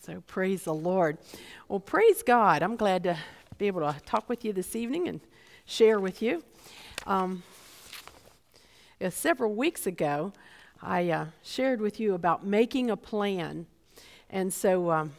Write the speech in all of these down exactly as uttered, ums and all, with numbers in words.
So praise the Lord. Well, praise God. I'm glad to be able to talk with you this evening and share with you. Um, uh, several weeks ago, I uh, shared with you about making a plan. And so um,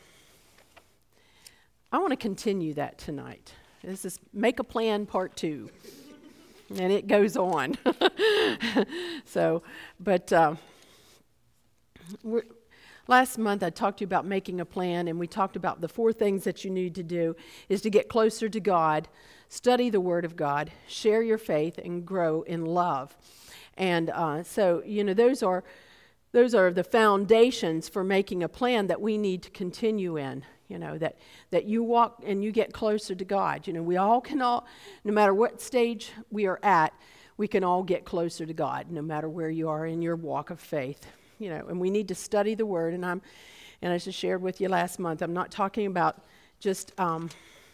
I want to continue that tonight. This is Make a Plan Part Two. And it goes on. so, but uh, we're... Last month, I talked to you about making a plan, and we talked about the four things that you need to do is to get closer to God, study the Word of God, share your faith, and grow in love. And uh, so, you know, those are those are the foundations for making a plan that we need to continue in. You know, that that you walk and you get closer to God. You know, we all can all, no matter what stage we are at, we can all get closer to God, no matter where you are in your walk of faith. You know, and we need to study the Word. And I'm, and as I shared with you last month, I'm not talking about just um,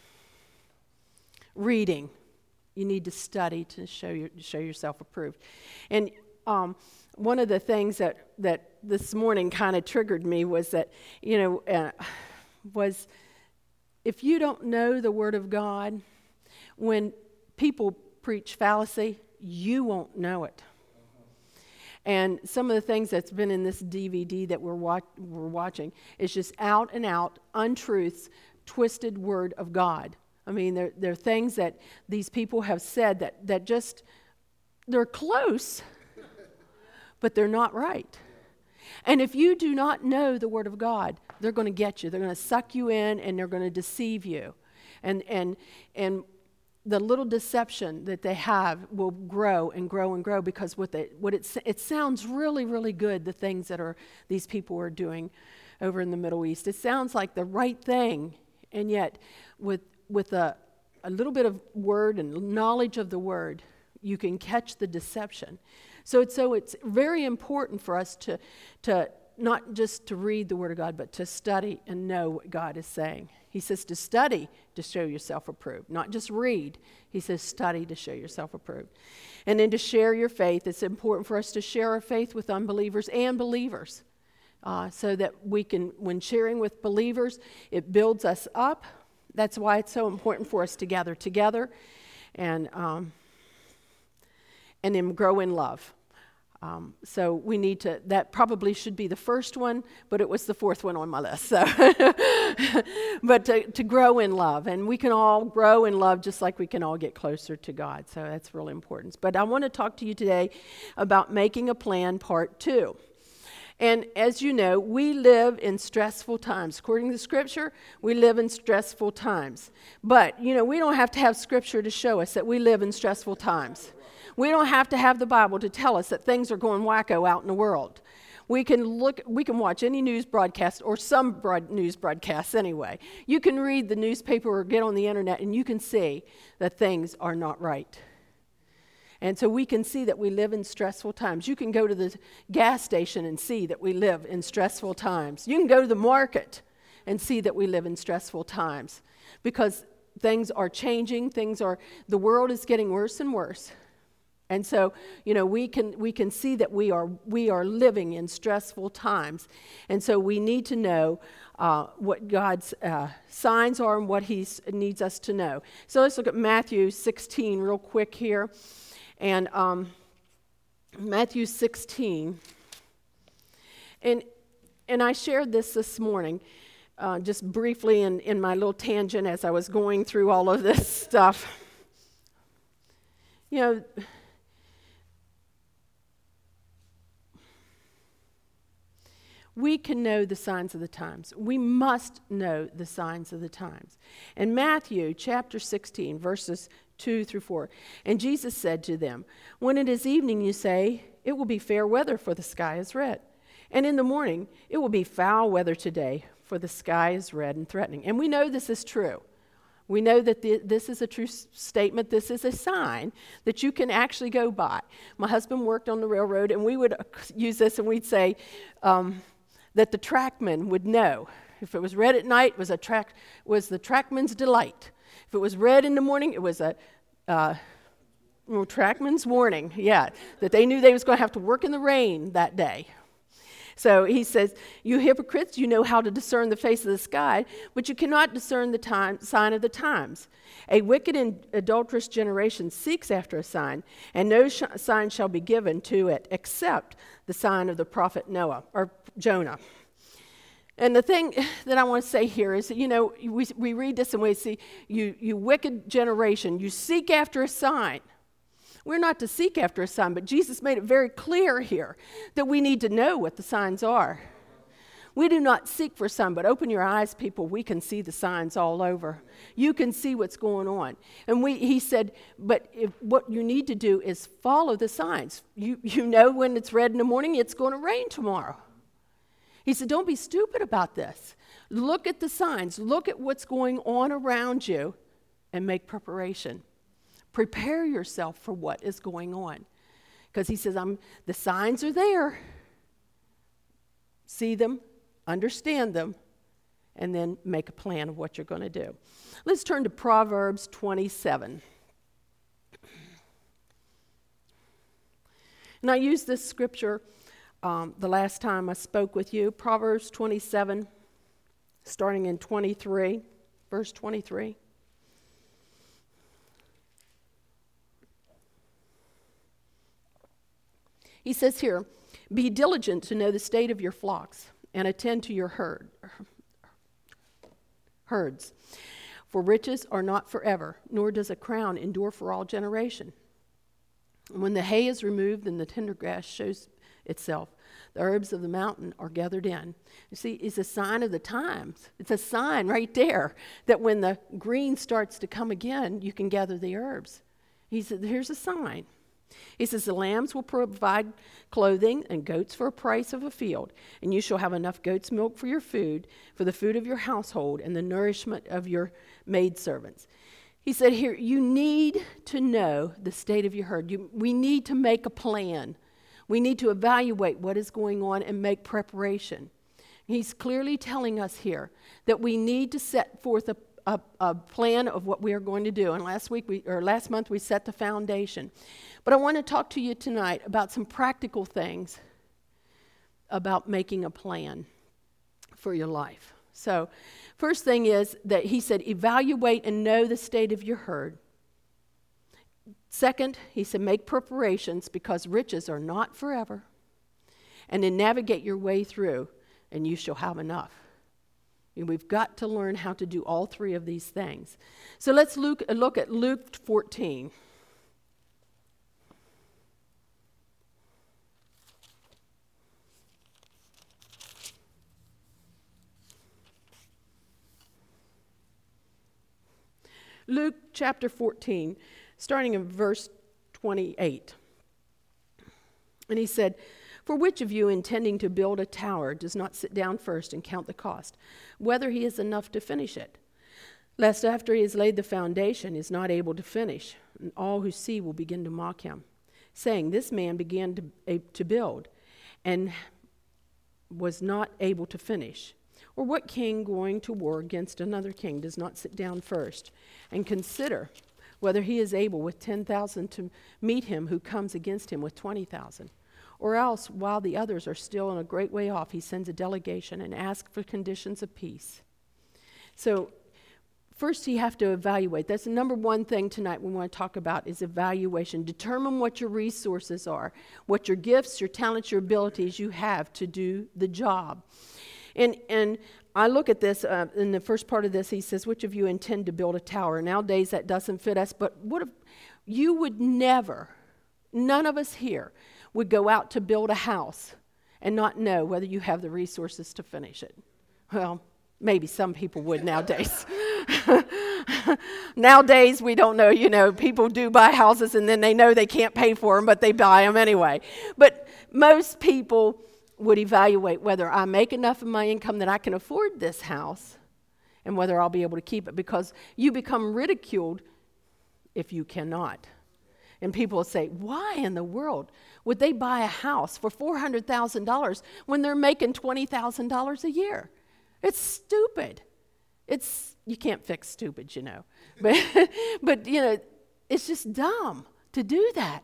reading. You need to study to show your, show yourself approved. And um, one of the things that that this morning kind of triggered me was that, you know, uh, was if you don't know the Word of God, when people preach fallacy, you won't know it. And some of the things that's been in this D V D that we're, watch, we're watching is just out and out untruths, twisted word of God. I mean, there, there are things that these people have said that, that just, they're close, but they're not right. And if you do not know the Word of God, they're going to get you. They're going to suck you in, and they're going to deceive you. And and and the little deception that they have will grow and grow and grow because what they, what it it sounds really, really good, the things that are these people are doing over in the Middle East. It sounds like the right thing, and yet with with a, a little bit of word and knowledge of the Word, you can catch the deception. So it's, so it's very important for us to to not just to read the Word of God, but to study and know what God is saying. He says to study to show yourself approved, not just read. He says study to show yourself approved. And then to share your faith. It's important for us to share our faith with unbelievers and believers uh, so that we can, when sharing with believers, it builds us up. That's why it's so important for us to gather together and, um, and then grow in love. Um, so we need to, that probably should be the first one, but it was the fourth one on my list. So, but to, to grow in love, and we can all grow in love just like we can all get closer to God. So that's really important. But I want to talk to you today about making a plan part two. And as you know, we live in stressful times. According to Scripture, we live in stressful times. But, you know, we don't have to have Scripture to show us that we live in stressful times. We don't have to have the Bible to tell us that things are going wacko out in the world. We can look, we can watch any news broadcast or some broad news broadcasts anyway. You can read the newspaper or get on the internet and you can see that things are not right. And so we can see that we live in stressful times. You can go to the gas station and see that we live in stressful times. You can go to the market and see that we live in stressful times because things are changing. Things are, the world is getting worse and worse. And so, you know, we can we can see that we are we are living in stressful times, and so we need to know uh, what God's uh, signs are and what He needs us to know. So let's look at Matthew sixteen real quick here, and um, Matthew sixteen, and and I shared this this morning, uh, just briefly in in my little tangent as I was going through all of this stuff. You know. We can know the signs of the times. We must know the signs of the times. In Matthew chapter sixteen, verses two through four, and Jesus said to them, "When it is evening, you say, it will be fair weather, for the sky is red. And in the morning, it will be foul weather today, for the sky is red and threatening." And we know this is true. We know that the, this is a true s- statement. This is a sign that you can actually go by. My husband worked on the railroad, and we would use this, and we'd say, um, that the trackman would know. If it was red at night, it was a track was the trackman's delight. If it was red in the morning, it was a uh, well, trackman's warning. Yeah, that they knew they was going to have to work in the rain that day. So he says, you hypocrites, you know how to discern the face of the sky, but you cannot discern the time, sign of the times. A wicked and adulterous generation seeks after a sign, and no sh- sign shall be given to it except the sign of the prophet Noah, or Jonah. And the thing that I want to say here is that, you know, we, we read this and we see, you, you wicked generation, you seek after a sign. We're not to seek after a sign, but Jesus made it very clear here that we need to know what the signs are. We do not seek for a sign, but open your eyes, people. We can see the signs all over. You can see what's going on. And we, he said, but if, what you need to do is follow the signs. You, you know when it's red in the morning, it's going to rain tomorrow. He said, don't be stupid about this. Look at the signs. Look at what's going on around you and make preparation. Prepare yourself for what is going on. Because he says, I'm, the signs are there. See them, understand them, and then make a plan of what you're going to do. Let's turn to Proverbs twenty-seven. And I used this scripture um, the last time I spoke with you. Proverbs twenty-seven, starting in twenty-three, verse twenty-three. He says here, be diligent to know the state of your flocks and attend to your herd, herds. For riches are not forever, nor does a crown endure for all generation. When the hay is removed and the tender grass shows itself, the herbs of the mountain are gathered in. You see, it's a sign of the times. It's a sign right there that when the green starts to come again, you can gather the herbs. He said, here's a sign. He says, the lambs will provide clothing and goats for a price of a field, and you shall have enough goat's milk for your food, for the food of your household, and the nourishment of your maidservants. He said here, you need to know the state of your herd. You, we need to make a plan. We need to evaluate what is going on and make preparation. He's clearly telling us here that we need to set forth a A, a plan of what we are going to do. And last week, we, or last month, we set the foundation. But I want to talk to you tonight about some practical things about making a plan for your life. So, first thing is that he said, evaluate and know the state of your herd. Second, he said, make preparations because riches are not forever. And then navigate your way through, and you shall have enough. And we've got to learn how to do all three of these things. So let's look, look at Luke fourteen. Luke chapter fourteen, starting in verse twenty-eight. And he said, for which of you intending to build a tower does not sit down first and count the cost, whether he has enough to finish it? Lest after he has laid the foundation, he is not able to finish, and all who see will begin to mock him, saying, this man began to, uh, to build and was not able to finish. Or what king going to war against another king does not sit down first and consider whether he is able with ten thousand to meet him who comes against him with twenty thousand? Or else, while the others are still in a great way off, he sends a delegation and asks for conditions of peace. So, first you have to evaluate. That's the number one thing tonight we want to talk about is evaluation. Determine what your resources are, what your gifts, your talents, your abilities you have to do the job. And and I look at this, uh, in the first part of this, he says, which of you intend to build a tower? Nowadays that doesn't fit us, but what if you would never, none of us here, would go out to build a house and not know whether you have the resources to finish it. Well, maybe some people would nowadays. Nowadays, we don't know, you know, people do buy houses and then they know they can't pay for them, but they buy them anyway. But most people would evaluate whether I make enough of my income that I can afford this house and whether I'll be able to keep it, because you become ridiculed if you cannot. And people will say, why in the world would they buy a house for four hundred thousand dollars when they're making twenty thousand dollars a year? It's stupid. It's, you can't fix stupid, you know. But, but, you know, it's just dumb to do that.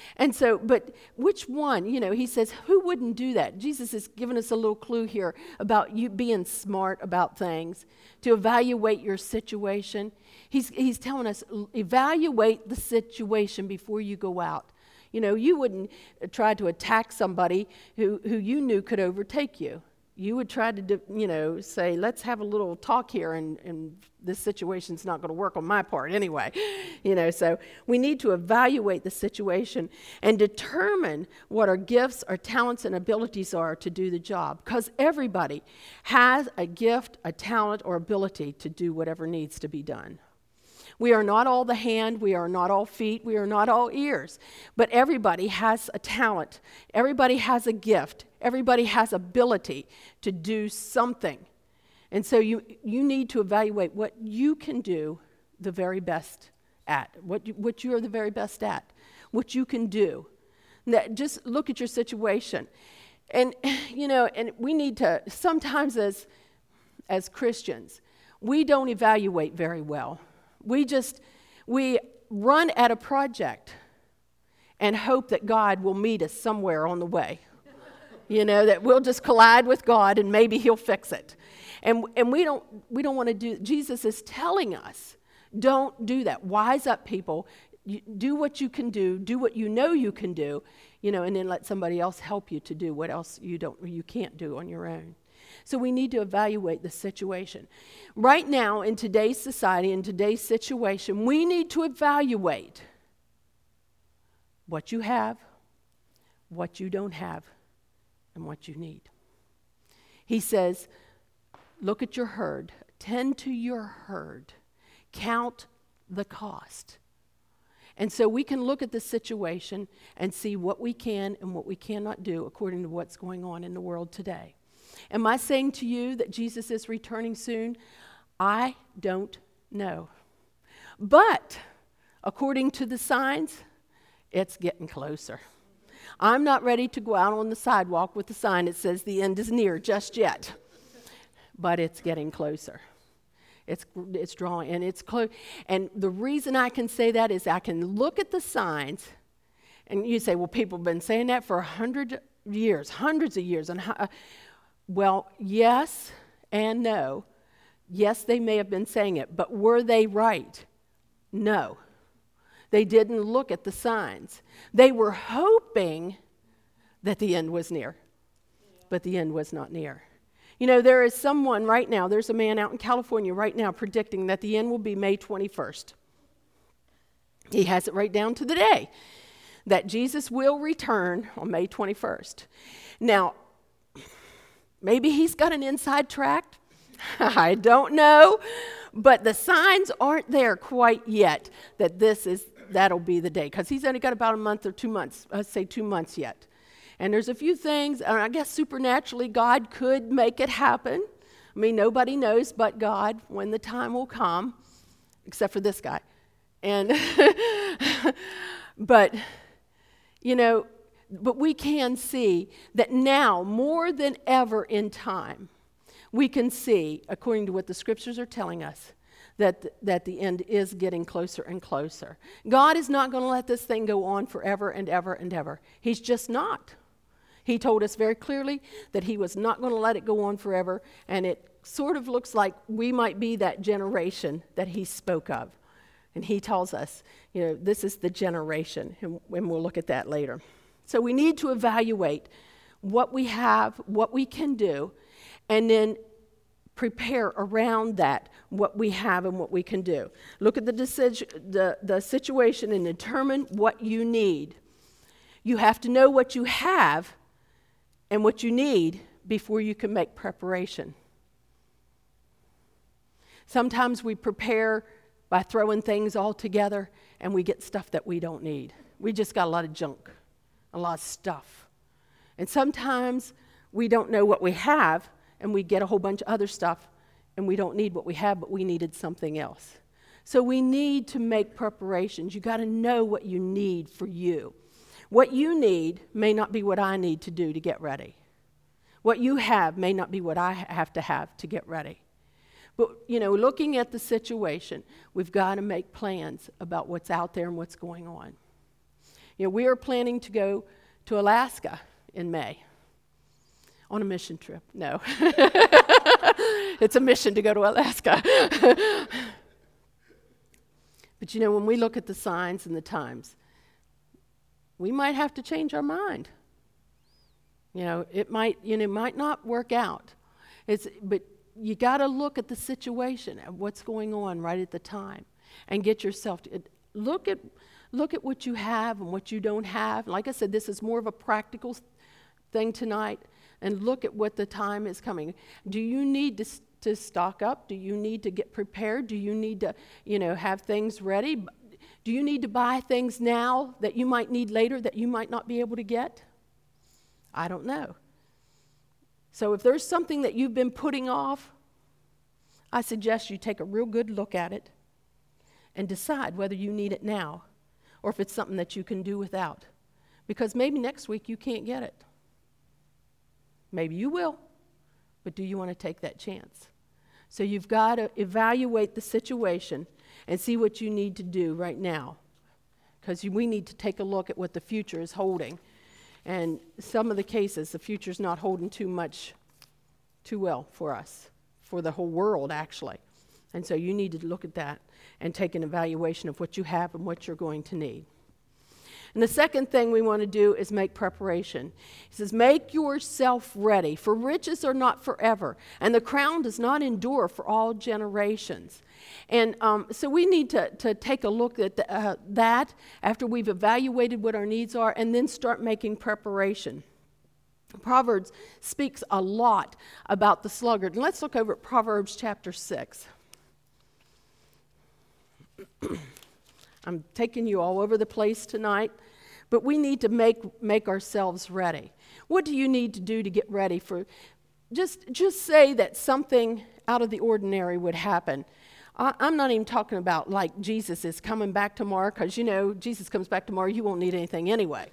And so, but which one? You know, he says, who wouldn't do that? Jesus has given us a little clue here about you being smart about things, to evaluate your situation. He's, he's telling us, evaluate the situation before you go out. You know, you wouldn't try to attack somebody who, who you knew could overtake you. You would try to, do, you know, say, let's have a little talk here, and, and this situation's not going to work on my part anyway. You know, so we need to evaluate the situation and determine what our gifts, our talents, and abilities are to do the job. Because everybody has a gift, a talent, or ability to do whatever needs to be done. We are not all the hand, we are not all feet, we are not all ears, but everybody has a talent, everybody has a gift, everybody has ability to do something. And so you, you need to evaluate what you can do the very best at, what, you, what you're the very best at, what you can do. That, just look at your situation. And, you know, and we need to, sometimes as, as Christians, we don't evaluate very well. We just, we run at a project and hope that God will meet us somewhere on the way. You know, that we'll just collide with God and maybe he'll fix it. And, and we don't, we don't want to do, Jesus is telling us, don't do that. Wise up, people. You, do what you can do, do what you know you can do, you know, and then let somebody else help you to do what else you don't, you can't do on your own. So we need to evaluate the situation. Right now, in today's society, in today's situation, we need to evaluate what you have, what you don't have, and what you need. He says, look at your herd, tend to your herd, count the cost. And so we can look at the situation and see what we can and what we cannot do according to what's going on in the world today. Am I saying to you that Jesus is returning soon? I don't know. But according to the signs, it's getting closer. I'm not ready to go out on the sidewalk with a sign that says the end is near just yet. But it's getting closer. It's it's drawing, and it's close. And the reason I can say that is I can look at the signs, and you say, well, people have been saying that for a hundred years, hundreds of years. And uh, well, yes and no. Yes, they may have been saying it, but were they right? No. They didn't look at the signs. They were hoping that the end was near, but the end was not near. You know, there is someone right now, there's a man out in California right now predicting that the end will be May twenty-first. He has it right down to the day that Jesus will return on May twenty-first. Now, maybe he's got an inside track. I don't know. But the signs aren't there quite yet that this is, that'll be the day. Because he's only got about a month or two months, I'd say two months yet. And there's a few things, and I guess supernaturally God could make it happen. I mean, nobody knows but God when the time will come, except for this guy. And, but, you know, but we can see that now, more than ever in time, we can see, according to what the scriptures are telling us, that, that the end is getting closer and closer. God is not going to let this thing go on forever and ever and ever. He's just not. He told us very clearly that he was not going to let it go on forever, and it sort of looks like we might be that generation that he spoke of. And he tells us, you know, this is the generation, and, and we'll look at that later. So we need to evaluate what we have, what we can do, and then prepare around that what we have and what we can do. Look at the, decision, the, the situation and determine what you need. You have to know what you have and what you need before you can make preparation. Sometimes we prepare by throwing things all together and we get stuff that we don't need. We just got a lot of junk, a lot of stuff. And sometimes we don't know what we have and we get a whole bunch of other stuff and we don't need what we have, but we needed something else. So we need to make preparations. You got to know what you need for you. What you need may not be what I need to do to get ready. What you have may not be what I have to have to get ready. But, you know, looking at the situation, we've got to make plans about what's out there and what's going on. You know, we are planning to go to Alaska in May on a mission trip. No. It's a mission to go to Alaska. But you know, when we look at the signs and the times, we might have to change our mind. You know, it might, you know, might not work out. It's, but you got to look at the situation and what's going on right at the time, and get yourself to look at look at what you have and what you don't have. Like I said, this is more of a practical thing tonight, and look at what the time is coming. Do you need to to stock up? Do you need to get prepared? Do you need to, you know, have things ready? Do you need to buy things now that you might need later that you might not be able to get? I don't know. So if there's something that you've been putting off, I suggest you take a real good look at it and decide whether you need it now or if it's something that you can do without. Because maybe next week you can't get it. Maybe you will, but do you want to take that chance? So you've got to evaluate the situation and see what you need to do right now, because we need to take a look at what the future is holding. And some of the cases, the future's not holding too much, too well for us, for the whole world, actually. And so you need to look at that and take an evaluation of what you have and what you're going to need. And the second thing we want to do is make preparation. He says, make yourself ready, for riches are not forever, and the crown does not endure for all generations. And um, so we need to, to take a look at the, uh, that after we've evaluated what our needs are, and then start making preparation. Proverbs speaks a lot about the sluggard. And let's look over at Proverbs chapter six. I'm taking you all over the place tonight, but we need to make make ourselves ready. What do you need to do to get ready for? Just, just say that something out of the ordinary would happen. I, I'm not even talking about like Jesus is coming back tomorrow, because, you know, Jesus comes back tomorrow, you won't need anything anyway.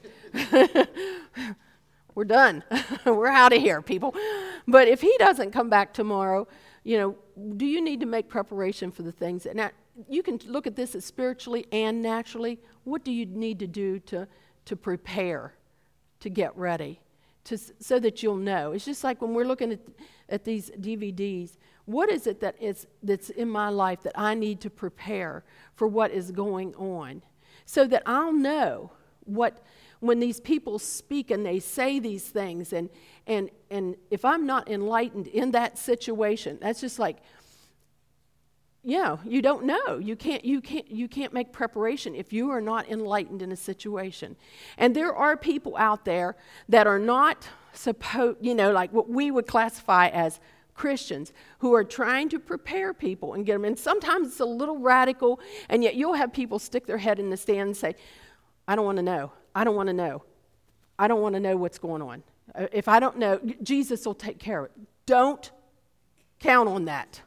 We're done. We're out of here, people. But if he doesn't come back tomorrow, you know, do you need to make preparation for the things that... Now, you can look at this as spiritually and naturally. What do you need to do to, to prepare, to get ready, to, so that you'll know? It's just like when we're looking at, at these D V Ds, what is it that is, that's in my life that I need to prepare for what is going on, so that I'll know what, when these people speak and they say these things, and, and, and if I'm not enlightened in that situation, that's just like, yeah, you don't know. You can't, you can't, you can't make preparation if you are not enlightened in a situation. And there are people out there that are not supposed, you know, like what we would classify as Christians, who are trying to prepare people and get them. And sometimes it's a little radical, and yet you'll have people stick their head in the stand and say, I don't want to know. I don't want to know. I don't want to know what's going on. If I don't know, Jesus will take care of it. Don't count on that.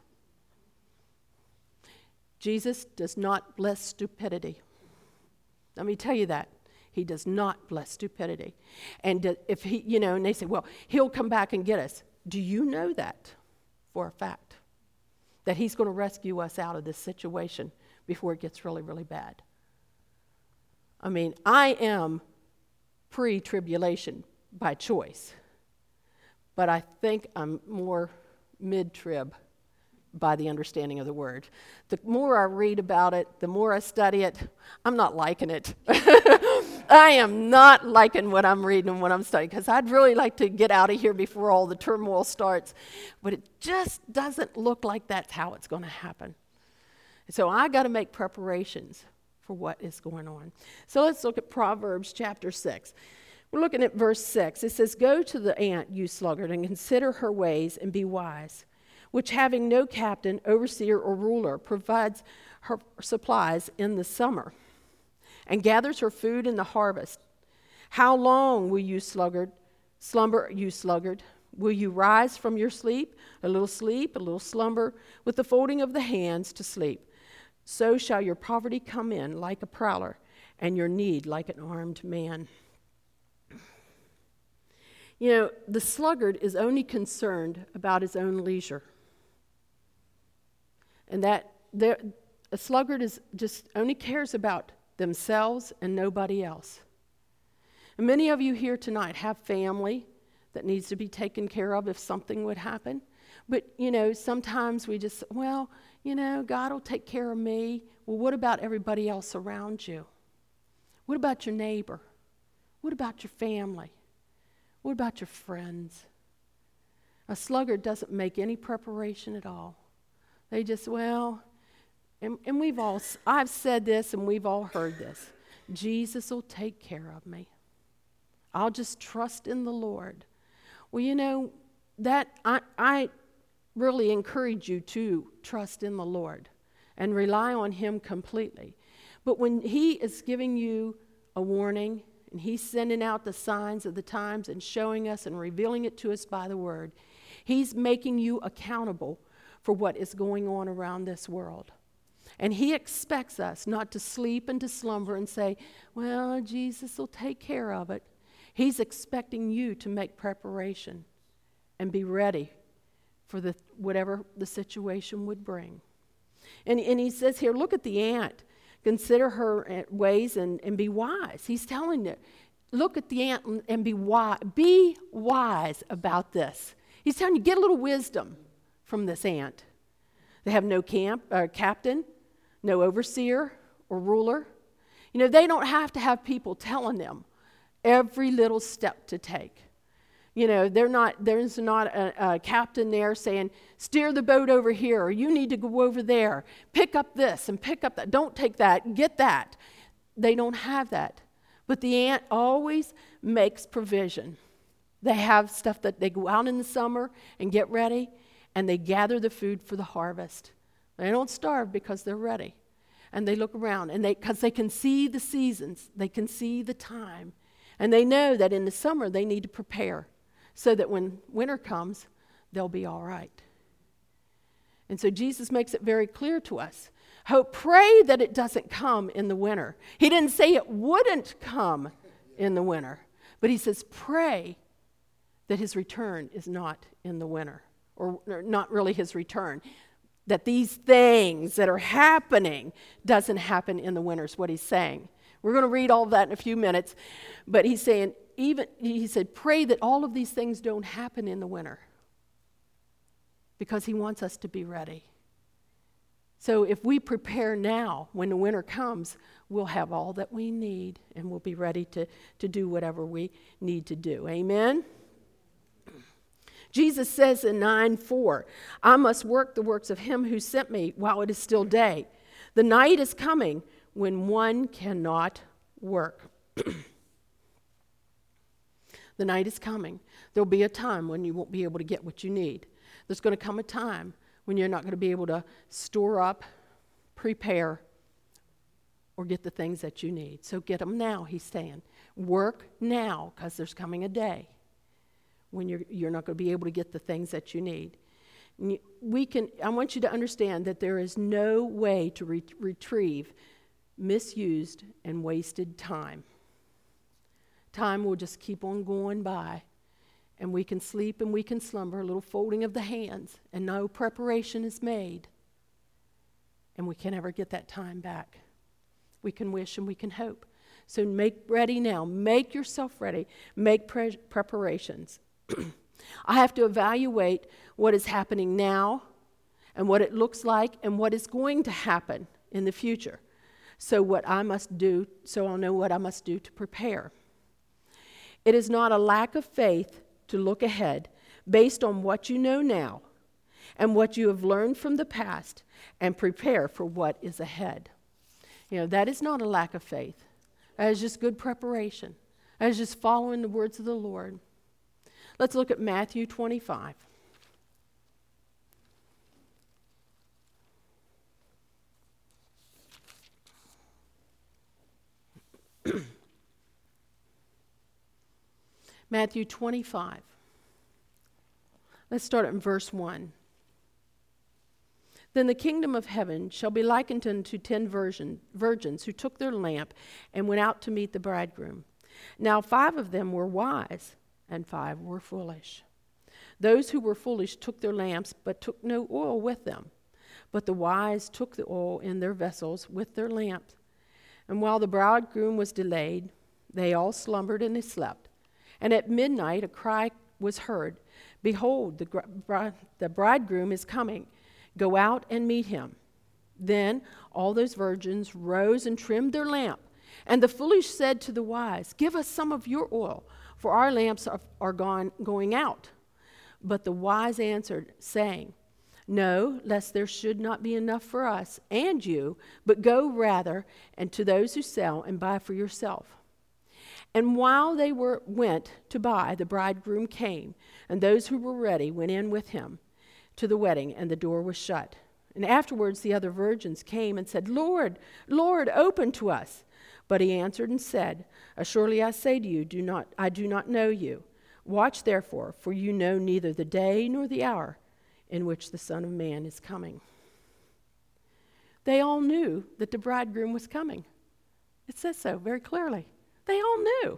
Jesus does not bless stupidity. Let me tell you that. He does not bless stupidity. And if he, you know, and they say, well, he'll come back and get us. Do you know that for a fact? That he's going to rescue us out of this situation before it gets really, really bad. I mean, I am pre-tribulation by choice, but I think I'm more mid-trib by the understanding of the word. The more I read about it, the more I study it, I'm not liking it. I am not liking what I'm reading and what I'm studying, because I'd really like to get out of here before all the turmoil starts, but it just doesn't look like that's how it's going to happen. So I got to make preparations for what is going on. So let's look at Proverbs chapter six. We're looking at verse six. It says, go to the ant, you sluggard, and consider her ways and be wise, which having no captain, overseer, or ruler, provides her supplies in the summer, and gathers her food in the harvest. How long will you sluggard, slumber, you sluggard? Will you rise from your sleep? A little sleep, a little slumber, with the folding of the hands to sleep. So shall your poverty come in like a prowler, and your need like an armed man. You know, the sluggard is only concerned about his own leisure. And that a sluggard is just only cares about themselves and nobody else. And many of you here tonight have family that needs to be taken care of if something would happen. But, you know, sometimes we just, well, you know, God will take care of me. Well, what about everybody else around you? What about your neighbor? What about your family? What about your friends? A sluggard doesn't make any preparation at all. They just, well, and, and we've all, I've said this and we've all heard this. Jesus will take care of me. I'll just trust in the Lord. Well, you know, that I, I really encourage you to trust in the Lord and rely on Him completely. But when He is giving you a warning and He's sending out the signs of the times and showing us and revealing it to us by the Word, He's making you accountable for what is going on around this world. And He expects us not to sleep and to slumber and say, well, Jesus will take care of it. He's expecting you to make preparation and be ready for the whatever the situation would bring. And, and He says here, look at the ant. Consider her ways and, and be wise. He's telling you, look at the ant and, and be wise. Be wise about this. He's telling you, get a little wisdom from this ant. They have no camp, uh, captain, no overseer or ruler. You know, they don't have to have people telling them every little step to take. You know, they're not, there's not a, a captain there saying, steer the boat over here, or you need to go over there. Pick up this and pick up that. Don't take that, get that. They don't have that. But the ant always makes provision. They have stuff that they go out in the summer and get ready, and they gather the food for the harvest. They don't starve because they're ready. And they look around, and they because they can see the seasons, they can see the time. And they know that in the summer they need to prepare so that when winter comes, they'll be all right. And so Jesus makes it very clear to us. Hope, pray that it doesn't come in the winter. He didn't say it wouldn't come in the winter, but He says pray that His return is not in the winter, or, or not really His return. That these things that are happening doesn't happen in the winter is what He's saying. We're going to read all of that in a few minutes, but He's saying, even He said, pray that all of these things don't happen in the winter, because He wants us to be ready. So if we prepare now, when the winter comes, we'll have all that we need, and we'll be ready to, to do whatever we need to do. Amen? Jesus says in nine four, I must work the works of Him who sent me while it is still day. The night is coming when one cannot work. The night is coming. There'll be a time when you won't be able to get what you need. There's going to come a time when you're not going to be able to store up, prepare, or get the things that you need. So get them now, He's saying. Work now, because there's coming a day when you're, you're not going to be able to get the things that you need. We can. I want you to understand that there is no way to re- retrieve misused and wasted time. Time will just keep on going by, and we can sleep and we can slumber, a little folding of the hands, and no preparation is made, and we can never get that time back. We can wish and we can hope. So make ready now. Make yourself ready. Make pre- preparations. I have to evaluate what is happening now and what it looks like and what is going to happen in the future. So what I must do, so I'll know what I must do to prepare. It is not a lack of faith to look ahead based on what you know now and what you have learned from the past and prepare for what is ahead. You know, that is not a lack of faith. That is just good preparation. That is just following the words of the Lord. Let's look at Matthew twenty-five. Matthew twenty-five. Let's start at verse one. Then the kingdom of heaven shall be likened unto ten virgin, virgins who took their lamp and went out to meet the bridegroom. Now five of them were wise, and five were foolish. Those who were foolish took their lamps, but took no oil with them. But the wise took the oil in their vessels with their lamps. And while the bridegroom was delayed, They all slumbered and they slept. And at midnight a cry was heard, Behold, the, gr- the bridegroom is coming. Go out and meet him. Then all those virgins rose and trimmed their lamp. And the foolish said to the wise, Give us some of your oil, for our lamps are, are gone, going out. But the wise answered, saying, No, lest there should not be enough for us and you, but go rather and to those who sell and buy for yourself. And while they were went to buy, the bridegroom came, and those who were ready went in with him to the wedding, and the door was shut. And afterwards the other virgins came and said, Lord, Lord, open to us. But he answered and said, Assuredly I say to you, do not, I do not know you. Watch therefore, for you know neither the day nor the hour in which the Son of Man is coming. They all knew that the bridegroom was coming. It says so very clearly. They all knew.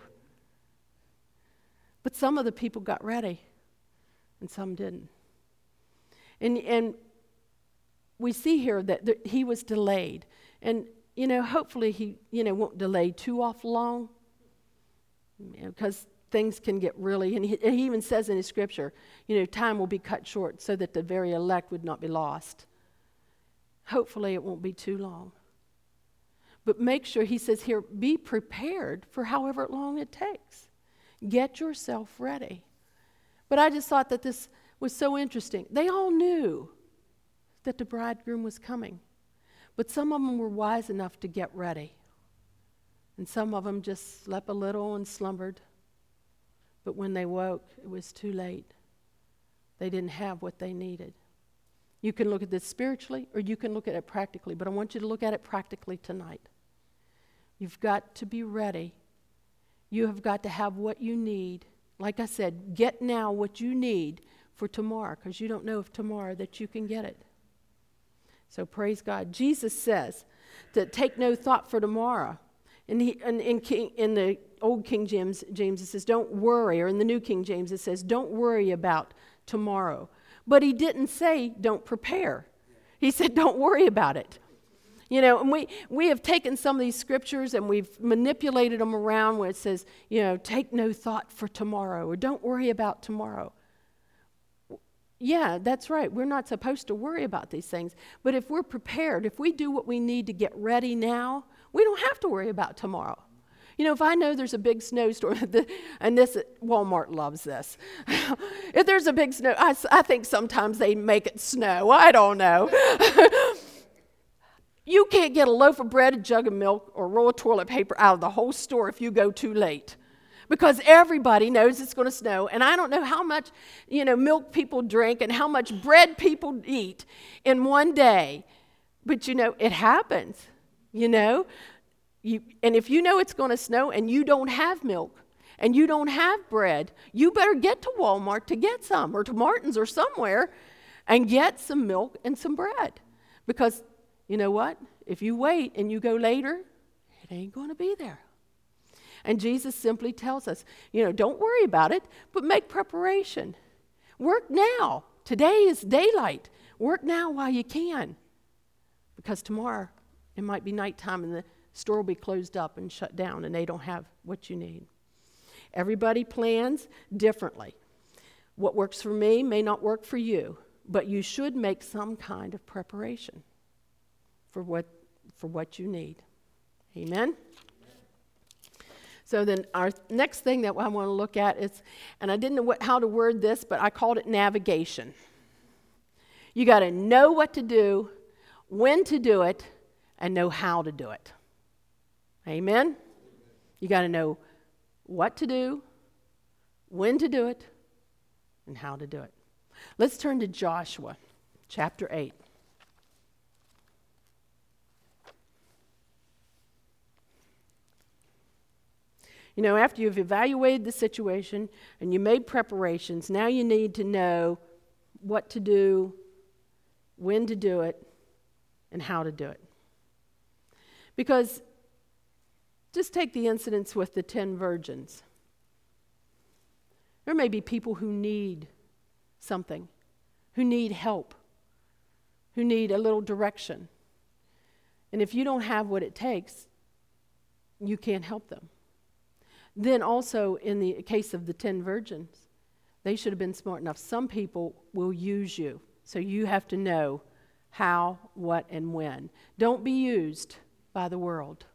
But some of the people got ready, and some didn't. And and we see here that there, he was delayed. And, you know, hopefully he, you know, won't delay too awful long, because things can get really, and he, and he even says in his scripture, you know, time will be cut short so that the very elect would not be lost. Hopefully it won't be too long. But make sure, he says here, be prepared for however long it takes. Get yourself ready. But I just thought that this was so interesting. They all knew that the bridegroom was coming. But some of them were wise enough to get ready. And some of them just slept a little and slumbered. But when they woke, it was too late. They didn't have what they needed. You can look at this spiritually, or you can look at it practically. But I want you to look at it practically tonight. You've got to be ready. You have got to have what you need. Like I said, get now what you need for tomorrow, because you don't know if tomorrow that you can get it. So praise God. Jesus says to take no thought for tomorrow. And he, in, in, King, in the old King James, James, it says, don't worry. Or in the New King James, it says, don't worry about tomorrow. But he didn't say, don't prepare. He said, don't worry about it. You know, and we, we have taken some of these scriptures and we've manipulated them around where it says, you know, take no thought for tomorrow, or don't worry about tomorrow. Yeah, that's right. We're not supposed to worry about these things. But if we're prepared, if we do what we need to get ready now, we don't have to worry about tomorrow. You know, if I know there's a big snowstorm, and this, Walmart loves this. If there's a big snow, I, I think sometimes they make it snow. I don't know. You can't get a loaf of bread, a jug of milk, or a roll of toilet paper out of the whole store if you go too late. Because everybody knows it's going to snow. And I don't know how much, you know, milk people drink and how much bread people eat in one day. But, you know, it happens, you know. You, and if you know it's going to snow and you don't have milk and you don't have bread, you better get to Walmart to get some, or to Martin's or somewhere, and get some milk and some bread. Because you know what? If you wait and you go later, it ain't going to be there. And Jesus simply tells us, you know, don't worry about it, but make preparation. Work now. Today is daylight. Work now while you can. Because tomorrow it might be nighttime and the store will be closed up and shut down and they don't have what you need. Everybody plans differently. What works for me may not work for you, but you should make some kind of preparation for what for what you need. Amen? So then our next thing that I want to look at is, and I didn't know what, how to word this, but I called it navigation. You got to know what to do, when to do it, and know how to do it. Amen? You got to know what to do, when to do it, and how to do it. Let's turn to Joshua chapter eight. You know, after you've evaluated the situation and you made preparations, now you need to know what to do, when to do it, and how to do it. Because just take the incidents with the ten virgins. There may be people who need something, who need help, who need a little direction. And if you don't have what it takes, you can't help them. Then also in the case of the ten virgins, they should have been smart enough. Some people will use you, so you have to know how, what, and when. Don't be used by the world.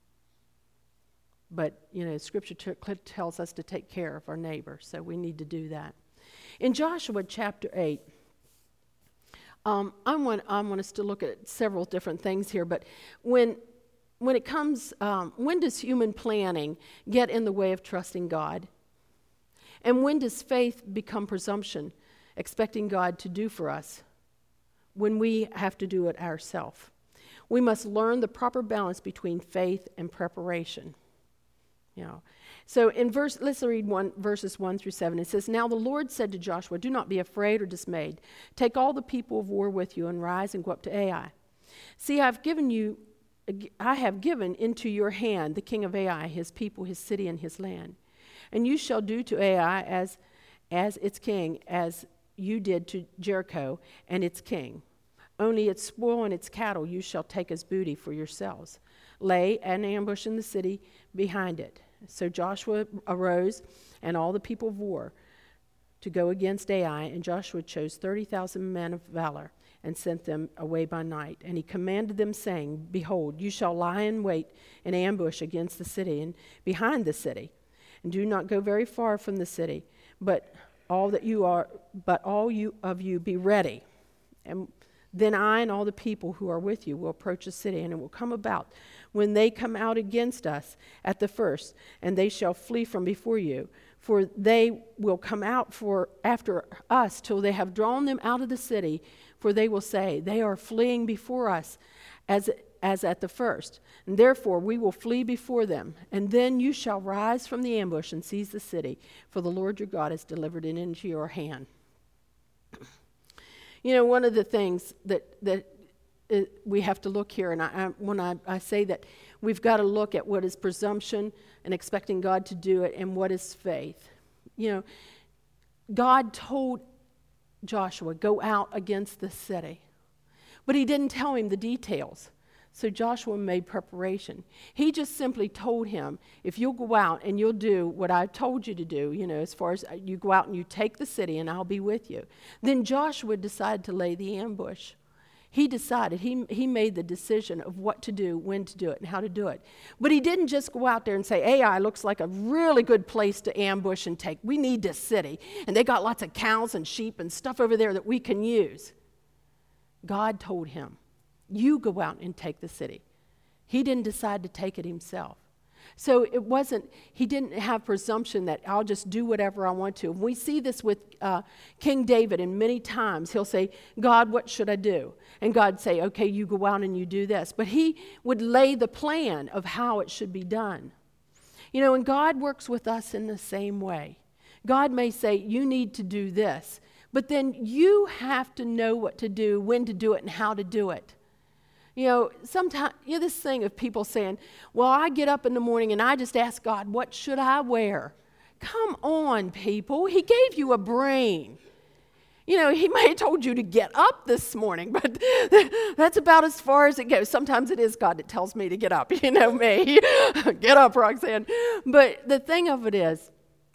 But, you know, Scripture t- tells us to take care of our neighbor, so we need to do that. In Joshua chapter eight, um, I want I want us to look at several different things here, but when when it comes, um, when does human planning get in the way of trusting God? And when does faith become presumption, expecting God to do for us when we have to do it ourselves? We must learn the proper balance between faith and preparation. You know, so in verse, let's read one, verses one through seven. It says, "Now the Lord said to Joshua, 'Do not be afraid or dismayed. Take all the people of war with you and rise and go up to Ai. See, I have given you, I have given into your hand the king of Ai, his people, his city, and his land. And you shall do to Ai as, as its king, as you did to Jericho and its king. Only its spoil and its cattle you shall take as booty for yourselves. Lay an ambush in the city behind it.' So Joshua arose and all the people of war to go against Ai, and Joshua chose thirty thousand men of valor and sent them away by night. And he commanded them, saying, 'Behold, you shall lie in wait in ambush against the city and behind the city, and do not go very far from the city, but all that you are, but all you of you be ready. And then I and all the people who are with you will approach the city, and it will come about when they come out against us at the first, and they shall flee from before you. For they will come out for after us till they have drawn them out of the city. For they will say, they are fleeing before us as as at the first. And therefore we will flee before them. And then you shall rise from the ambush and seize the city, for the Lord your God has delivered it into your hand.'" You know, one of the things that that uh, we have to look here, and I, I, when I, I say that we've got to look at what is presumption and expecting God to do it, and what is faith. You know, God told Joshua, go out against the city, but he didn't tell him the details. So Joshua made preparation. He just simply told him, if you'll go out and you'll do what I've told you to do, you know, as far as you go out and you take the city and I'll be with you. Then Joshua decided to lay the ambush. He decided, he, he made the decision of what to do, when to do it, and how to do it. But he didn't just go out there and say, Ai looks like a really good place to ambush and take. We need this city. And they got lots of cows and sheep and stuff over there that we can use. God told him, you go out and take the city. He didn't decide to take it himself. So it wasn't, he didn't have presumption that I'll just do whatever I want to. And we see this with uh, King David, and many times he'll say, God, what should I do? And God say, okay, you go out and you do this. But he would lay the plan of how it should be done. You know, and God works with us in the same way. God may say, you need to do this. But then you have to know what to do, when to do it, and how to do it. You know, sometimes, you know, this thing of people saying, well, I get up in the morning and I just ask God, what should I wear? Come on, people. He gave you a brain. You know, he may have told you to get up this morning, but that's about as far as it goes. Sometimes it is God that tells me to get up. You know me. Get up, Roxanne. But the thing of it is,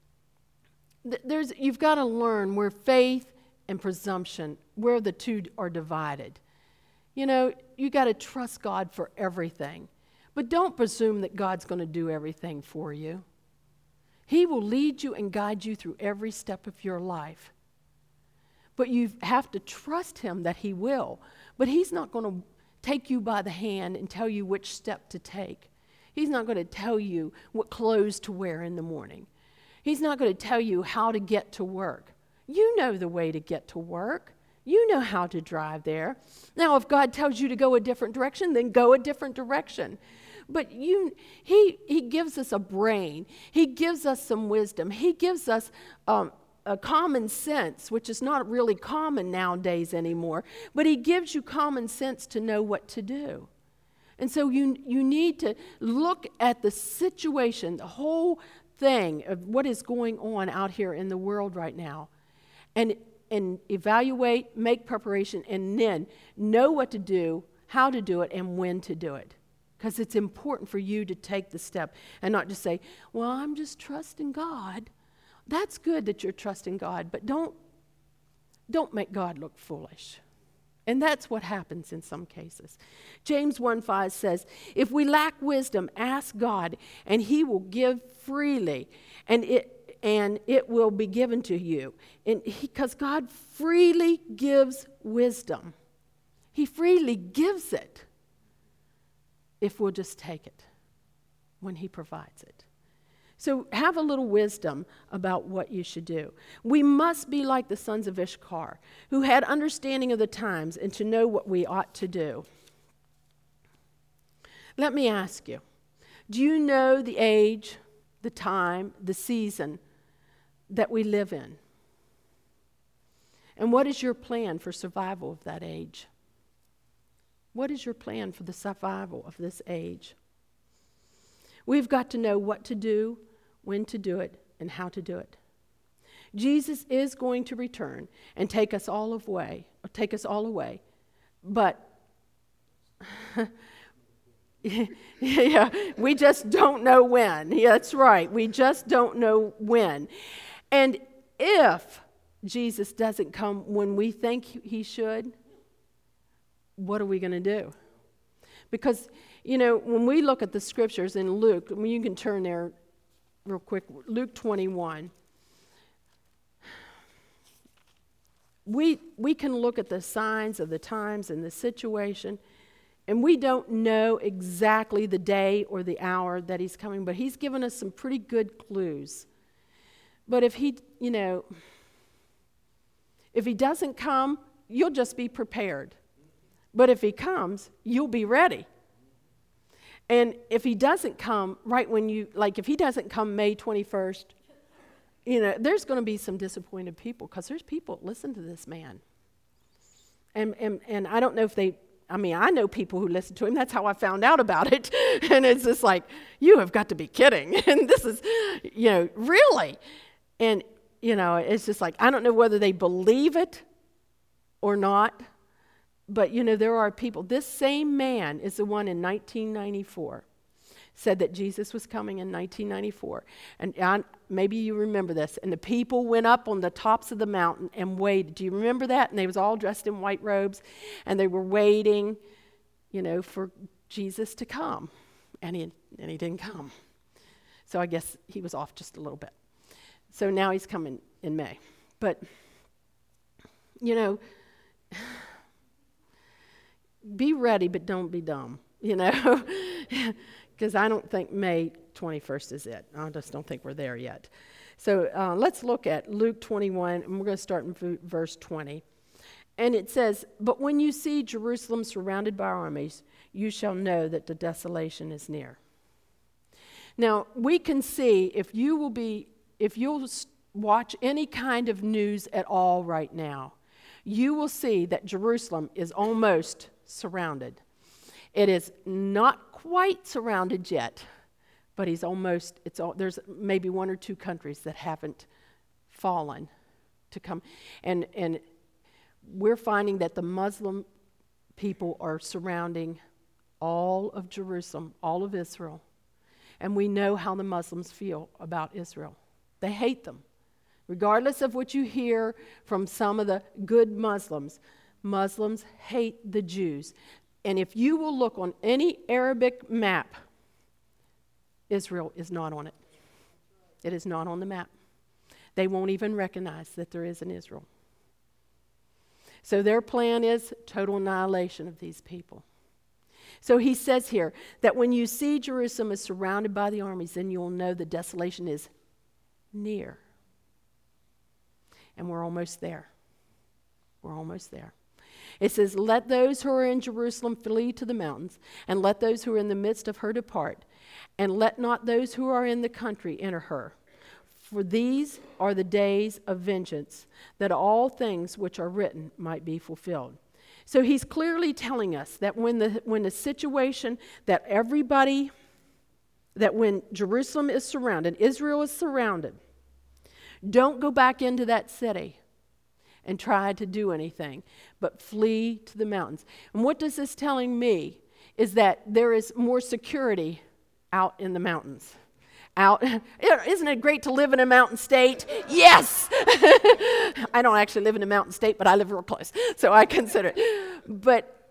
there's you've got to learn where faith and presumption, where the two are divided. You know, you got to trust God for everything. But don't presume that God's going to do everything for you. He will lead you and guide you through every step of your life. But you have to trust him that he will. But he's not going to take you by the hand and tell you which step to take. He's not going to tell you what clothes to wear in the morning. He's not going to tell you how to get to work. You know the way to get to work. You know how to drive there. Now, if God tells you to go a different direction, then go a different direction. But you, he, he gives us a brain. He gives us some wisdom. He gives us um, a common sense, which is not really common nowadays anymore. But he gives you common sense to know what to do. And so you, you need to look at the situation, the whole thing of what is going on out here in the world right now, and and evaluate, make preparation, and then know what to do, how to do it, and when to do it. because it's important for you to take the step and not just say, well, I'm just trusting God. That's good that you're trusting God, but don't, don't make God look foolish. And that's what happens in some cases. James one five says, if we lack wisdom, ask God, and he will give freely, and it, and it will be given to you. And because God freely gives wisdom. He freely gives it if we'll just take it when he provides it. So have a little wisdom about what you should do. We must be like the sons of Issachar, who had understanding of the times and to know what we ought to do. Let me ask you, do you know the age, the time, the season that we live in? And what is your plan for survival of that age? What is your plan for the survival of this age? We've got to know what to do, when to do it, and how to do it. Jesus is going to return and take us all away, or take us all away. But yeah, we just don't know when. Yeah, that's right. We just don't know when. And if Jesus doesn't come when we think he should, what are we going to do? Because, you know, when we look at the scriptures in Luke, I mean, you can turn there real quick, Luke twenty-one. We, we can look at the signs of the times and the situation, and we don't know exactly the day or the hour that he's coming, but he's given us some pretty good clues. But if he, you know, if he doesn't come, you'll just be prepared. But if he comes, you'll be ready. And if he doesn't come right when you, like if he doesn't come May twenty-first, you know, there's going to be some disappointed people because there's people that listen to this man. And, and, and I don't know if they, I mean, I know people who listen to him. That's how I found out about it. And it's just like, you have got to be kidding. And this is, you know, really. And, you know, it's just like, I don't know whether they believe it or not. But, you know, there are people. This same man is the one in nineteen ninety-four said that Jesus was coming in nineteen ninety-four. And I, maybe you remember this. And the people went up on the tops of the mountain and waited. Do you remember that? And they was all dressed in white robes. And they were waiting, you know, for Jesus to come. And he, and he didn't come. So I guess he was off just a little bit. So now he's coming in May. But, you know, be ready, but don't be dumb, you know, because I don't think May twenty-first is it. I just don't think we're there yet. So uh, let's look at Luke twenty-one, and we're going to start in v- verse twenty. And it says, but when you see Jerusalem surrounded by armies, you shall know that the desolation is near. Now, we can see if you will be, if you'll watch any kind of news at all right now, you will see that Jerusalem is almost surrounded. It is not quite surrounded yet, but he's almost, it's all, there's maybe one or two countries that haven't fallen to come. And, and we're finding that the Muslim people are surrounding all of Jerusalem, all of Israel. And we know how the Muslims feel about Israel. They hate them. Regardless of what you hear from some of the good Muslims, Muslims hate the Jews. And if you will look on any Arabic map, Israel is not on it. It is not on the map. They won't even recognize that there is an Israel. So their plan is total annihilation of these people. So he says here that when you see Jerusalem is surrounded by the armies, then you'll know the desolation is near. And we're almost there. We're almost there. It says, let those who are in Jerusalem flee to the mountains, and let those who are in the midst of her depart, and let not those who are in the country enter her. For these are the days of vengeance, that all things which are written might be fulfilled. So he's clearly telling us that when the when the situation that everybody, that when Jerusalem is surrounded, Israel is surrounded, don't go back into that city and try to do anything, but flee to the mountains. And what does this telling me? is that there is more security out in the mountains. Out, isn't it great to live in a mountain state? Yes! I don't actually live in a mountain state, but I live real close, so I consider it. But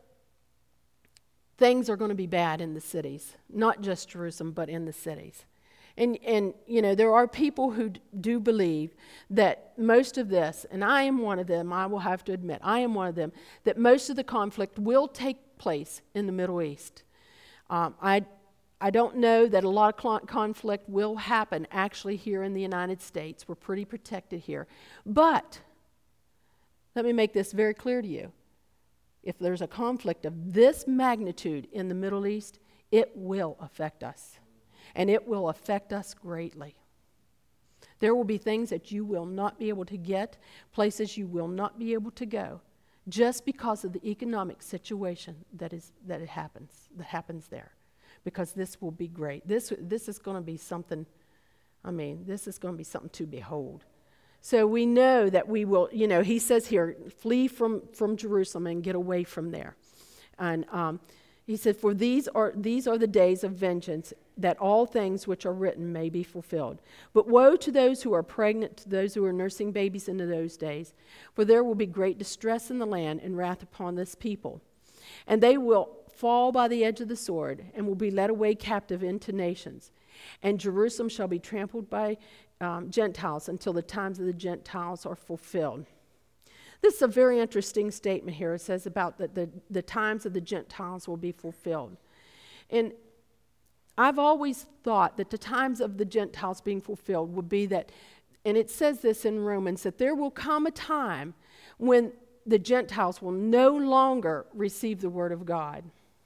things are going to be bad in the cities, not just Jerusalem, but in the cities. And, and you know, there are people who d- do believe that most of this, and I am one of them, I will have to admit, I am one of them, that most of the conflict will take place in the Middle East. Um, I I don't know that a lot of cl- conflict will happen actually here in the United States. We're pretty protected here. But let me make this very clear to you. If there's a conflict of this magnitude in the Middle East, it will affect us. And it will affect us greatly. There will be things that you will not be able to get, places you will not be able to go, just because of the economic situation that is that it happens, that happens there. Because this will be great. This this is going to be something, I mean, this is going to be something to behold. So we know that we will, you know, he says here, flee from, from Jerusalem and get away from there. And um, he said, for these are these are the days of vengeance, that all things which are written may be fulfilled. But woe to those who are pregnant, to those who are nursing babies into those days. For there will be great distress in the land and wrath upon this people. And they will fall by the edge of the sword and will be led away captive into nations. And Jerusalem shall be trampled by um, Gentiles until the times of the Gentiles are fulfilled. This is a very interesting statement here. It says about that the, the times of the Gentiles will be fulfilled. And I've always thought that the times of the Gentiles being fulfilled would be that, and it says this in Romans, that there will come a time when the Gentiles will no longer receive the word of God.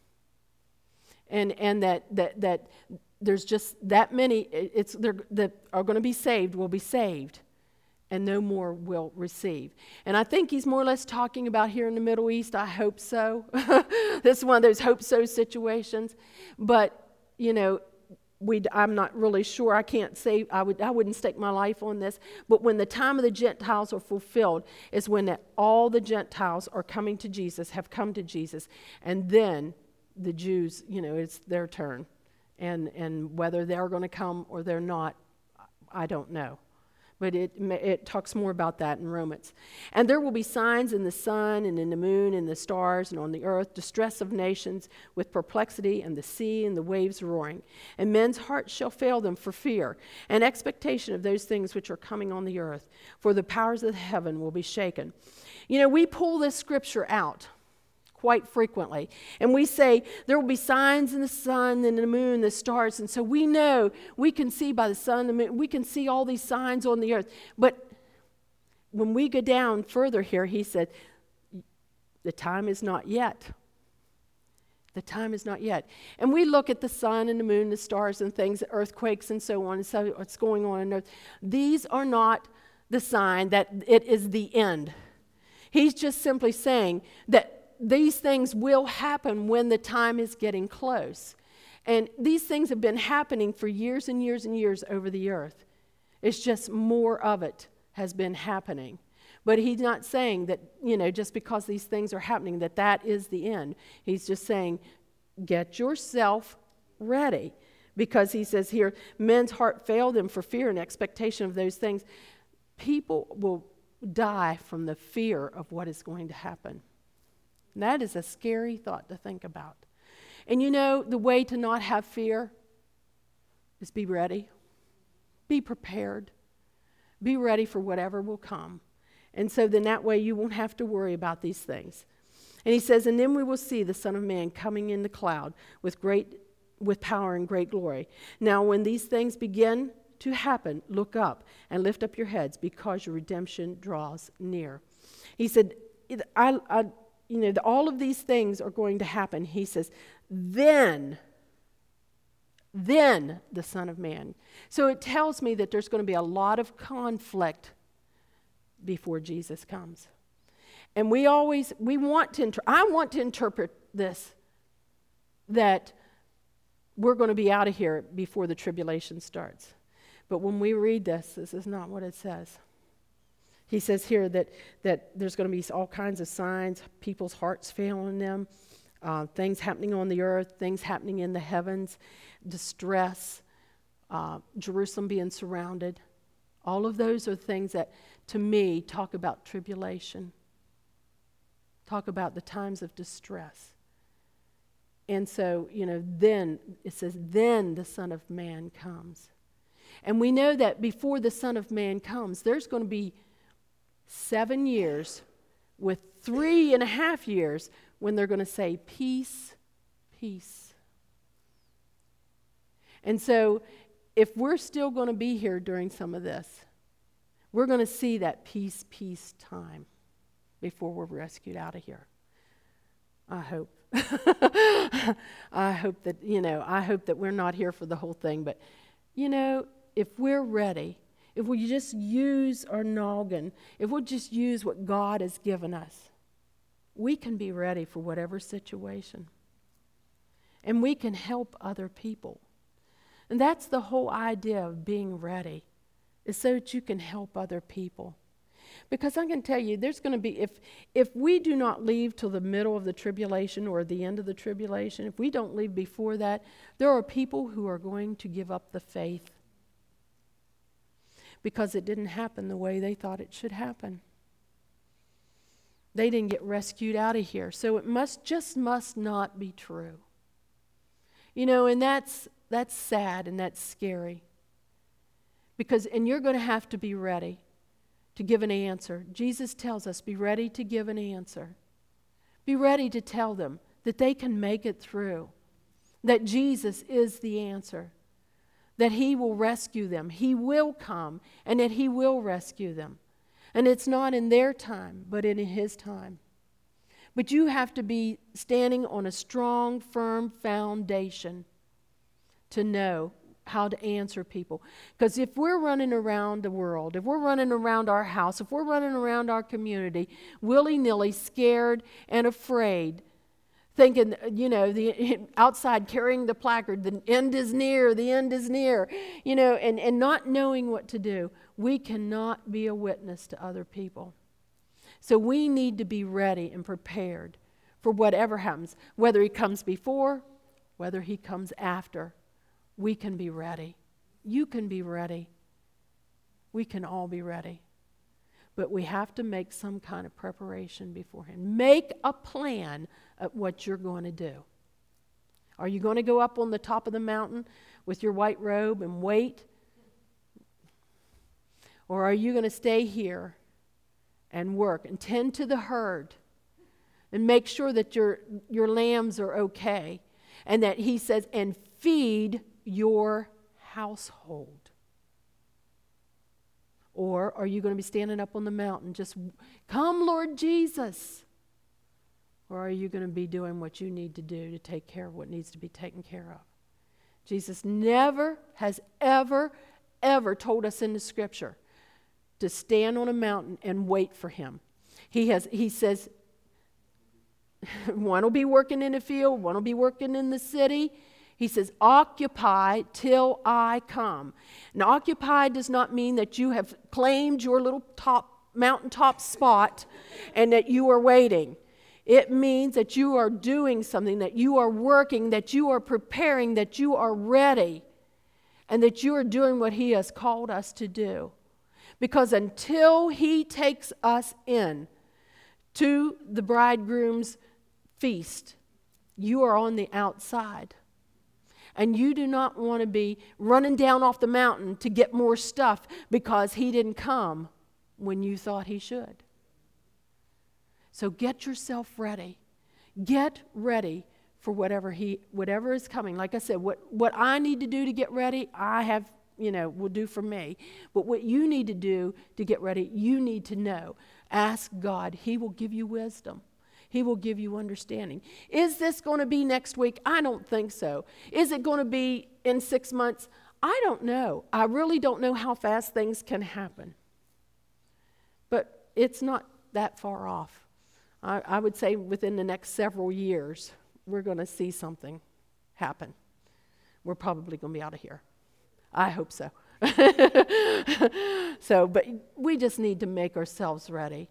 And and that that that there's just that many it's they're, that are going to be saved will be saved, and no more will receive. And I think he's more or less talking about here in the Middle East. I hope so. This is one of those hope so situations. But you know, we I'm not really sure. I can't say I would I wouldn't stake my life on this. But when the time of the Gentiles are fulfilled is when that all the Gentiles are coming to Jesus, have come to Jesus, and then the Jews, you know, it's their turn. And and whether they're going to come or they're not, I don't know. But it it talks more about that in Romans. And there will be signs in the sun and in the moon and the stars and on the earth, distress of nations with perplexity and the sea and the waves roaring. And men's hearts shall fail them for fear and expectation of those things which are coming on the earth. For the powers of heaven will be shaken. You know, we pull this scripture out quite frequently. And we say there will be signs in the sun and the moon, the stars. And so we know we can see by the sun, the moon, we can see all these signs on the earth. But when we go down further here, he said, the time is not yet. The time is not yet. And we look at the sun and the moon, the stars and things, earthquakes and so on, and so what's going on on earth. These are not the sign that it is the end. He's just simply saying that these things will happen when the time is getting close. And these things have been happening for years and years and years over the earth. It's just more of it has been happening. But he's not saying that, you know, just because these things are happening, that that is the end. He's just saying, get yourself ready. Because he says here, men's heart failed them for fear and expectation of those things. People will die from the fear of what is going to happen. That is a scary thought to think about. And you know, the way to not have fear is be ready. Be prepared. Be ready for whatever will come. And so then that way you won't have to worry about these things. And he says, and then we will see the Son of Man coming in the cloud with great, with power and great glory. Now when these things begin to happen, look up and lift up your heads because your redemption draws near. He said, I... I You know, the, all of these things are going to happen. He says, then, then the Son of Man. So it tells me that there's going to be a lot of conflict before Jesus comes. And we always, we want to, inter- I want to interpret this, that we're going to be out of here before the tribulation starts. But when we read this, this is not what it says. He says here that, that there's going to be all kinds of signs, people's hearts failing them, uh, things happening on the earth, things happening in the heavens, distress, uh, Jerusalem being surrounded. All of those are things that, to me, talk about tribulation, talk about the times of distress. And so, you know, then, it says, then the Son of Man comes. And we know that before the Son of Man comes, there's going to be seven years with three and a half years when they're going to say, peace, peace. And so, if we're still going to be here during some of this, we're going to see that peace, peace time before we're rescued out of here. I hope. I hope that, you know, I hope that we're not here for the whole thing. But, you know, if we're ready, if we just use our noggin, if we'll just use what God has given us, we can be ready for whatever situation. And we can help other people. And that's the whole idea of being ready, is so that you can help other people. Because I can tell you, there's going to be, if if we do not leave till the middle of the tribulation or the end of the tribulation, if we don't leave before that, there are people who are going to give up the faith because it didn't happen the way they thought it should happen. They didn't get rescued out of here. So it must just must not be true. You know, and that's that's sad and that's scary. Because, and you're going to have to be ready to give an answer. Jesus tells us, be ready to give an answer. Be ready to tell them that they can make it through, that Jesus is the answer, that He will rescue them, He will come, and that He will rescue them. And it's not in their time, but in His time. But you have to be standing on a strong, firm foundation to know how to answer people. Because if we're running around the world, if we're running around our house, if we're running around our community, willy-nilly, scared and afraid, thinking, you know, the outside carrying the placard, the end is near, the end is near, you know, and, and not knowing what to do, we cannot be a witness to other people. So we need to be ready and prepared for whatever happens, whether He comes before, whether He comes after. We can be ready. You can be ready. We can all be ready. But we have to make some kind of preparation beforehand. Make a plan of what you're going to do. Are you going to go up on the top of the mountain with your white robe and wait? Or are you going to stay here and work and tend to the herd and make sure that your, your lambs are okay? And that He says, and feed your household? Or are you going to be standing up on the mountain just, come Lord Jesus? Or are you going to be doing what you need to do to take care of what needs to be taken care of? Jesus never has ever, ever told us in the Scripture to stand on a mountain and wait for Him. He has. He says, one will be working in the field, one will be working in the city. He says, occupy till I come. And occupy does not mean that you have claimed your little top mountaintop spot and that you are waiting. It means that you are doing something, that you are working, that you are preparing, that you are ready, and that you are doing what He has called us to do. Because until He takes us in to the bridegroom's feast, you are on the outside. And you do not want to be running down off the mountain to get more stuff because He didn't come when you thought He should. So get yourself ready. Get ready for whatever he, whatever is coming. Like I said, what, what I need to do to get ready, I have, you know, will do for me. But what you need to do to get ready, you need to know. Ask God. He will give you wisdom. He will give you understanding. Is this going to be next week? I don't think so. Is it going to be in six months? I don't know. I really don't know how fast things can happen. But it's not that far off. I, I would say within the next several years, we're going to see something happen. We're probably going to be out of here. I hope so. So, but we just need to make ourselves ready.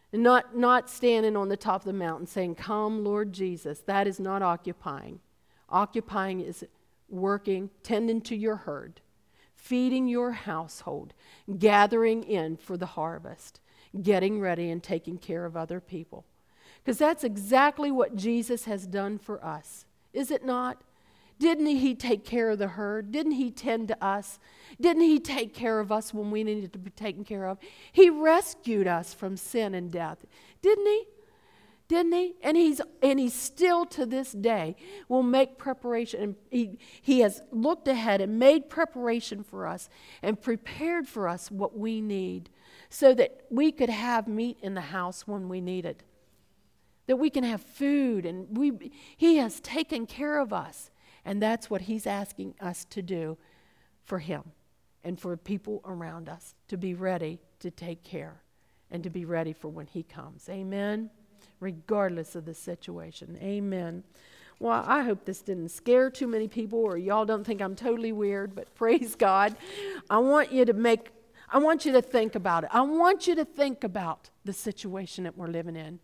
And not, not standing on the top of the mountain saying, "Come, Lord Jesus." That is not occupying. Occupying is working, tending to your herd, feeding your household, gathering in for the harvest, getting ready and taking care of other people. Because that's exactly what Jesus has done for us. Is it not? Didn't he take care of the herd? Didn't he tend to us? Didn't he take care of us when we needed to be taken care of? He rescued us from sin and death. Didn't he? Didn't he? And he's and he still to this day will make preparation. And he, he has looked ahead and made preparation for us and prepared for us what we need so that we could have meat in the house when we need it. That we can have food, and we he has taken care of us. And that's what he's asking us to do for him and for people around us, to be ready to take care and to be ready for when he comes. Amen? Regardless of the situation. Amen. Well, I hope this didn't scare too many people, or y'all don't think I'm totally weird, but praise God. I want you to make, I want you to think about it. I want you to think about the situation that we're living in.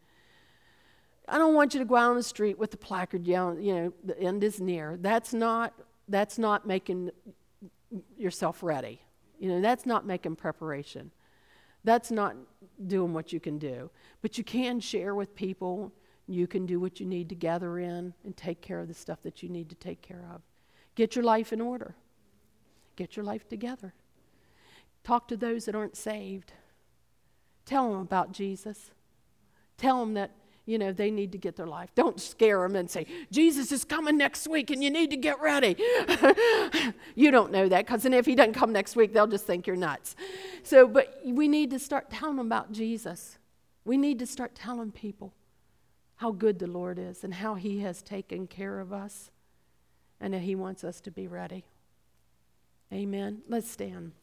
I don't want you to go out on the street with the placard yelling, you know, the end is near. That's not, that's not making yourself ready. You know, that's not making preparation. That's not doing what you can do. But you can share with people. You can do what you need to gather in and take care of the stuff that you need to take care of. Get your life in order. Get your life together. Talk to those that aren't saved. Tell them about Jesus. Tell them that, you know, they need to get their life. Don't scare them and say, "Jesus is coming next week and you need to get ready." You don't know that, because then if he doesn't come next week, they'll just think you're nuts. So, but we need to start telling them about Jesus. We need to start telling people how good the Lord is and how he has taken care of us and that he wants us to be ready. Amen. Let's stand.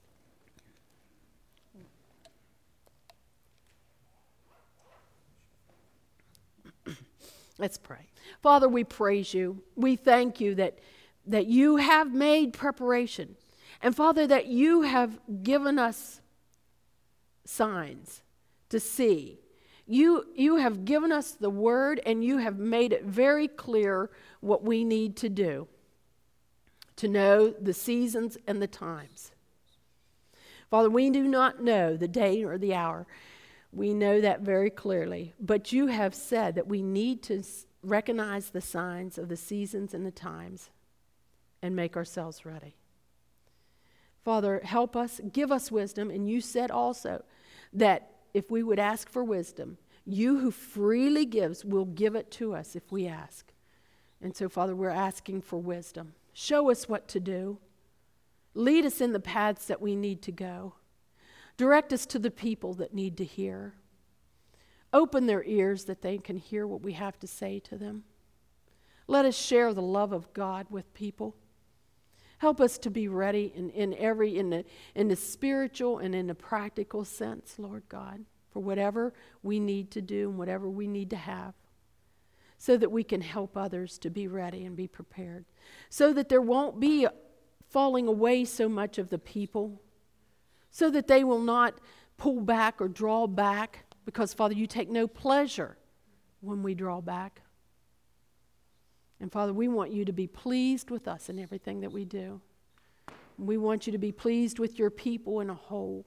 Let's pray. Father, we praise you. We thank you that, that you have made preparation. And Father, that you have given us signs to see. You, you have given us the word, and you have made it very clear what we need to do to know the seasons and the times. Father, we do not know the day or the hour. We know that very clearly. But you have said that we need to recognize the signs of the seasons and the times and make ourselves ready. Father, help us, give us wisdom. And you said also that if we would ask for wisdom, you who freely gives will give it to us if we ask. And so, Father, we're asking for wisdom. Show us what to do. Lead us in the paths that we need to go. Direct us to the people that need to hear. Open their ears that they can hear what we have to say to them. Let us share the love of God with people. Help us to be ready in, in every in the in the spiritual and in the practical sense, Lord God, for whatever we need to do and whatever we need to have, so that we can help others to be ready and be prepared, so that there won't be falling away so much of the people, so that they will not pull back or draw back, because, Father, you take no pleasure when we draw back. And, Father, we want you to be pleased with us in everything that we do. We want you to be pleased with your people in a whole.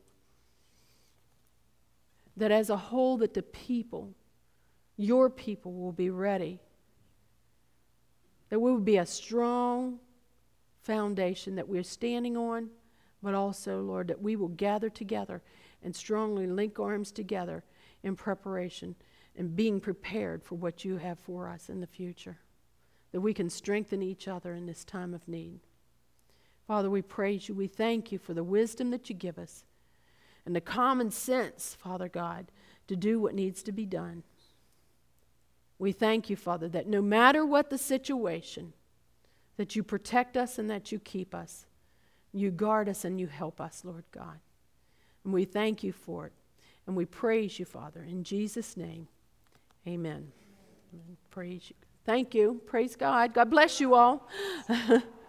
That as a whole, that the people, your people, will be ready. That we will be a strong foundation that we're standing on, but also, Lord, that we will gather together and strongly link arms together in preparation and being prepared for what you have for us in the future. That we can strengthen each other in this time of need. Father, we praise you. We thank you for the wisdom that you give us and the common sense, Father God, to do what needs to be done. We thank you, Father, that no matter what the situation, that you protect us and that you keep us. You guard us and you help us, Lord God. And we thank you for it. And we praise you, Father, in Jesus' name. Amen. Amen. Praise you. Thank you. Praise God. God bless you all.